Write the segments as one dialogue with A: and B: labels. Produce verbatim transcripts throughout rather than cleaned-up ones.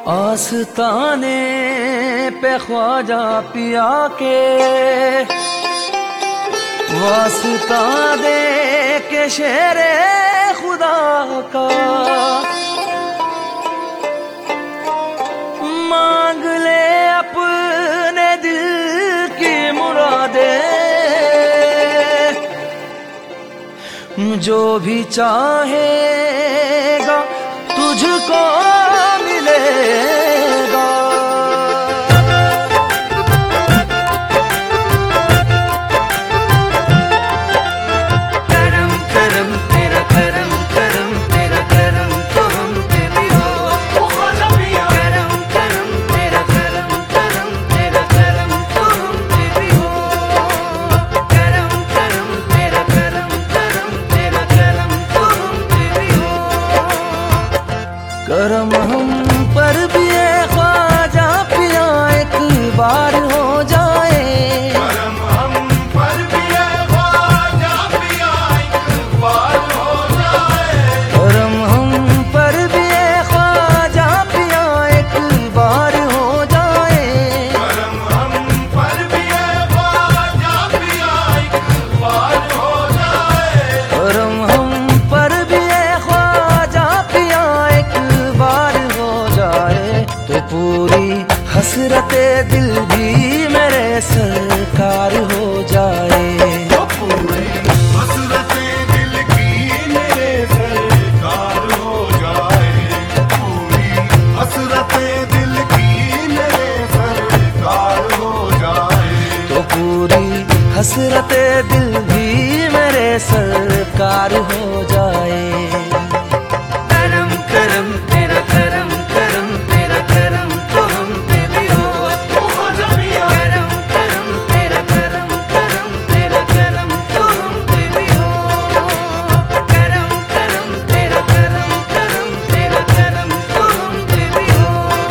A: आस्ताने पे ख्वाजा पिया के वास्ता दे के शेरे खुदा का मांग ले अपने दिल की मुरादे, जो भी चाहेगा तुझको मिलेगा। करम करम तेरा करम करम तेरा करम तो हम पे भी हो। करम करम तेरा करम करम तेरा करम तो हम पे भी हो। करम करम तेरा करम करम तेरा करम तो हम पे भी हो। करम हम पर भी है ख्वाजा पिया एक बार हो जाए।
B: करम हम पर भी है ख्वाजा पिया एक बार हो जाए।
A: करम हम पर भी है ख्वाजा पिया एक बार हो जाए।
B: करम हम पर भी है ख्वाजा पिया एक बार हो जाए।
A: करम हम पर भी है ख्वाजा पिया एक बार हो जाए, तो पूरी हसरते दिल भी मेरे सरकार हो जाए।
B: तो पूरी हसरते दिल की मेरे सरकार हो जाए। पूरी हसरते दिल की मेरे सरकार हो जाए।
A: तो पूरी हसरते दिल भी मेरे सरकार हो जाए। करम करम तेरा करम करम तेरा करम तो हम पे भी हो। करम करम तेरा करम करम तेरा करम तो हम पे भी हो। करम करम तेरा करम करम तेरा करम तो हम पे भी हो।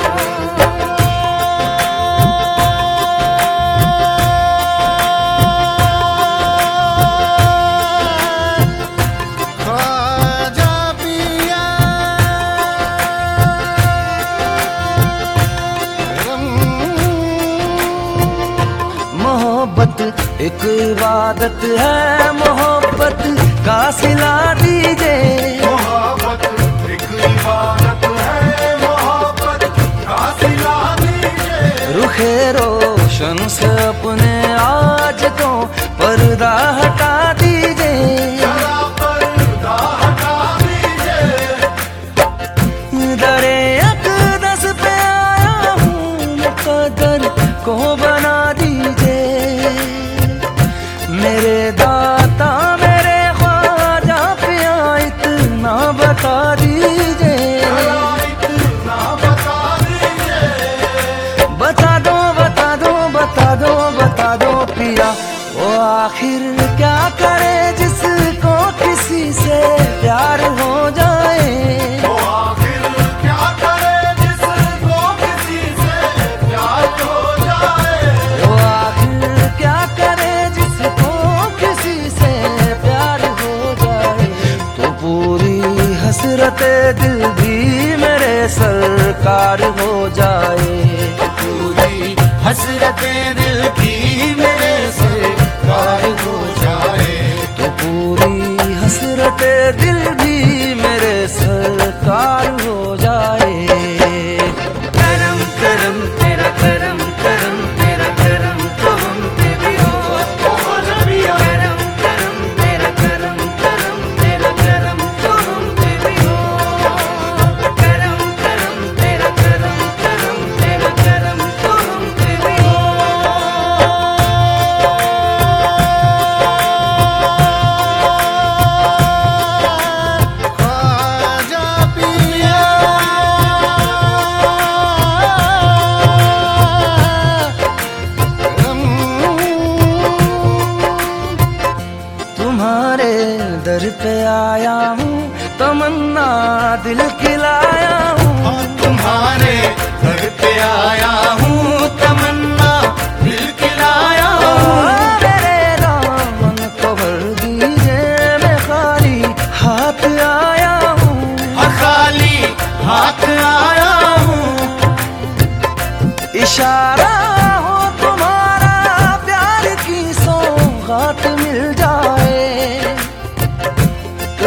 B: ख्वाजा पिया
A: मोहब्बत एक इबादत है, मोहब्बत का सिला दीजिए।
B: मोहब्बत एक इबादत है, मोहब्बत का सिला दीजिए।
A: रुखे रोशन से अपने आज तो पर्दा हटा दीजिए।
B: जरा पर्दा हटा दीजिए।
A: दरे अक़दस पे आया हूँ, मुक़द्दर को बना दीजिए। मेरे दाता मेरे ख्वाजा पिया इतना बता दीजिए।
B: जरा इतना बता दीजिए।
A: बता दो बता दो बता दो बता दो पिया, वो आखिर क्या करे जिसको किसी से प्यार हो जाए।
B: वो आखिर क्या करे जिसको किसी से प्यार हो जाए।
A: वो आखिर क्या करे जिसको किसी से प्यार हो जाए, तो पूरी हसरते दिल भी मेरे सरकार हो जाए।
B: पूरी हसरते दिल की मेरे सरकार हो जाए।
A: तो पूरी हसरते दिल भी मेरे सरकार हो जाए। करम करम तेरा करम करम तेरा करम तो हम पे भी हो। करम करम तेरा करम करम तेरा करम तो हम पे भी हो। करम करम तेरा करम करम तेरा करम तो हम पे भी हो।
B: ख्वाजा पिया
A: तुम्हारे दर पे आया हूँ, तमन्ना दिल की लाया हूँ।
B: और तुम्हारे घर पे आया हूँ, तमन्ना दिल की लाया हूँ।
A: मेरे दामन को भर दीजिए, मैं खाली हाथ आया हूँ।
B: और खाली हाथ आया हूँ।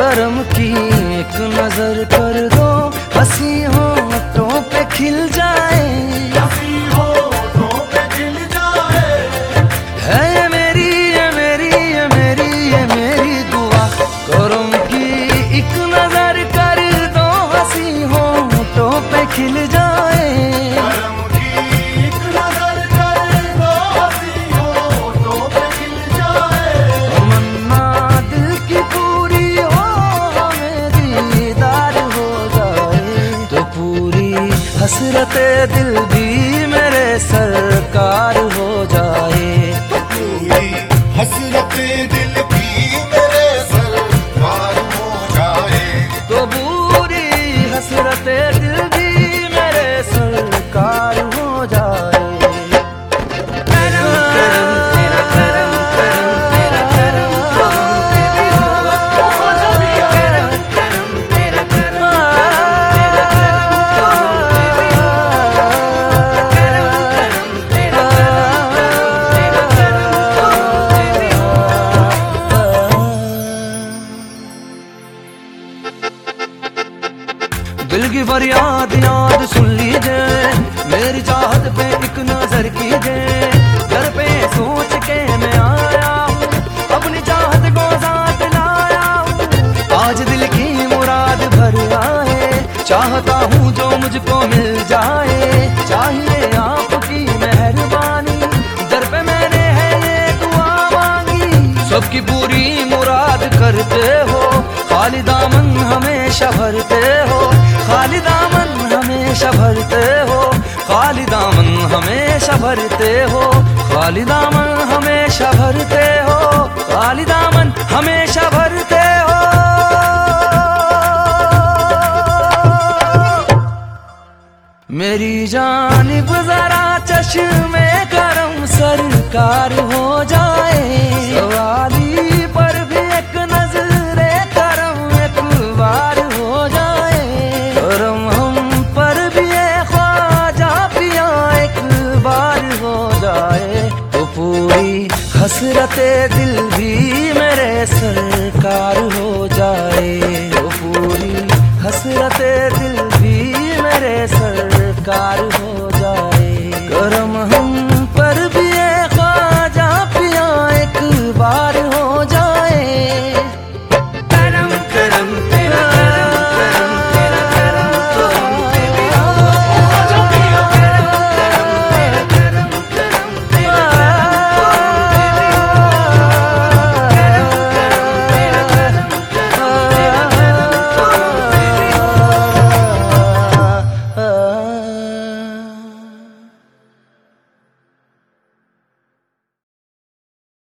A: करम की एक नजर कर दो, हंसी होठों पे खिल जाए,
B: हंसी होठों पे खिल जाए।
A: है ये मेरी ये मेरी ये मेरी ये मेरी दुआ। करम की एक नजर कर दो, हंसी होठों पे खिल जाए,
B: करम की एक नजर कर दो, हंसी होठों पे खिल जाए।
A: तमन्ना दिल की पूरी हो, हमें दीदार हो जाए, तो पूरी हसरते दिल भी मेरे सरकार हो जाए।
B: पूरी हसरते दिल भी मेरे सरकार हो जाए।
A: तो पूरी हसरते दिल भी मेरे सरकार हो जाए। करम करम तेरा करम करम तेरा करम करम तेरी हो, करम करम तेरा करम तेरा करम तेरी हो, करम करम तेरा करम तेरा करम तेरी हो। दिल की फरियाद याद सुन लीजिए, मेरी चाहत पे एक नजर कीजिए। घर पे सोच के मैं आया हूँ, अपनी चाहत को साथ लाया हूँ। आज दिल की मुराद भर आए, चाहता हूँ जो मुझको मिल जाए। चाहिए आपकी मेहरबानी, दर पे मैंने है ये दुआ मांगी। सबकी पूरी मुराद करते हो, खाली दामन हमेशा भरते हो, खाली दामन हमेशा भरते हो, खाली दामन हमेशा भरते हो, खाली दामन हमेशा भरते हो, खाली दामन हमेशा भरते हो। मेरी जानिब जरा चश्मे करम सरकार हो जाए, सवाली पर भी एक नजरे करम एक बार हो जाए। करम हम पर भी ये ख्वाजा पिया एक बार हो जाए, तो पूरी हसरते दिल भी मेरे सरकार हो जाए, तो पूरी हसरते दिल भी मेरे सरकार हो जाए। करम हम पर भी ये ख्वाजा पिया एक बार हो जाए। करम करम